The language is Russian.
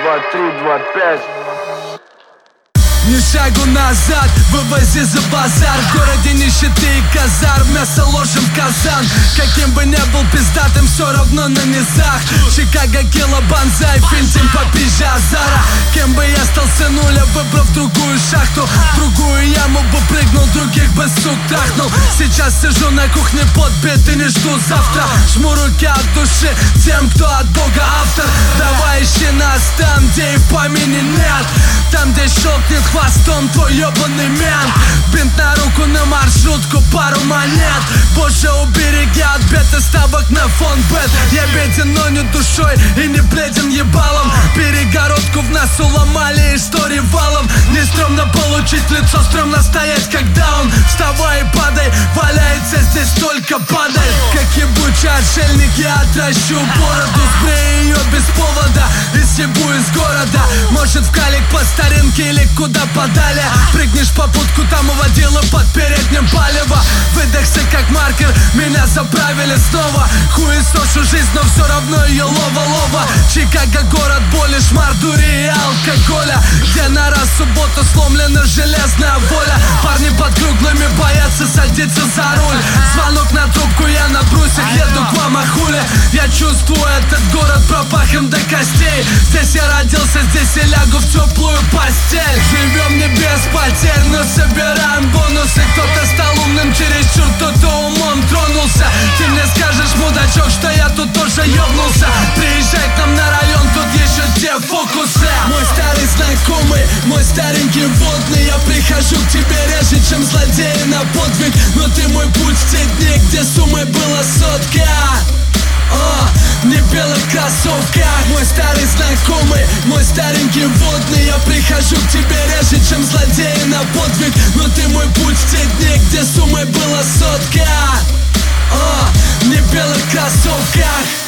2, 3, 2, 5. Ни шагу назад, вывози за базар. В городе нищеты и казарм, мясо ложим в казан. Каким бы ни был пиздатым, все равно на низах. Чикаго, Кило, Банзай, Финтим, Попизжа, Азара. Кем бы я стал с нуля, выбрав другую шахту, другую яму бы прыгнул, других бы сук трахнул. Сейчас сижу на кухне подбит и не жду завтра. Жму руки от души тем, кто от Бога автор. Давай ищи нас там, где и помини нет. Там, где щелкнет хвостом твой ебаный мент. Бинт на руку, на маршрутку, пару монет. Боже, убереги от бед и ставок на фон бет. Я беден, но не душой и не бледен ебалом. Перегородку в нас уломали истории валом. Не стрёмно получить в лицо, стрёмно стоять, когда он. Вставай и падай, валяется здесь только падай. Как ебучий отшельник я отращу бороду, сбрею ее без повода и съебу из города. Может в калик по старинке или куда подали. Прыгнешь по будку, там уводила под передним палево. Выдохся как маркер, меня заправили снова. Хуесошу жизнь, но все равно ее лова-лова. Чикаго, город боли, шмар, дури и алкоголя. Где на раз в субботу сломлена железная воля. Парни под круглыми боятся садиться за руль. Звонок на трубку, я на брусьях еду к вам, а хули. Я чувствую этот город пропахом до костей. Здесь я родился, здесь я лягу в теплую постель. Живем не без потерь, но собираем бонусы. Кто-то стал умным чересчур, кто-то умом тронулся. Ты мне скажешь, мудачок, что я тут тоже ёбнулся. Приезжай к нам на район, тут еще те фокусы. Мой старый знакомый, мой старенький водный. Я прихожу к тебе реже, чем злодеи на подвиг. Но ты мой путь в те дни, где суммой была сотка. Не в белых кроссовках. Мой старый знакомый, мой старенький водный. Я прихожу к тебе реже, чем злодеи на подвиг. Но ты мой путь в те дни, где суммой была сотка. Не в белых кроссовках.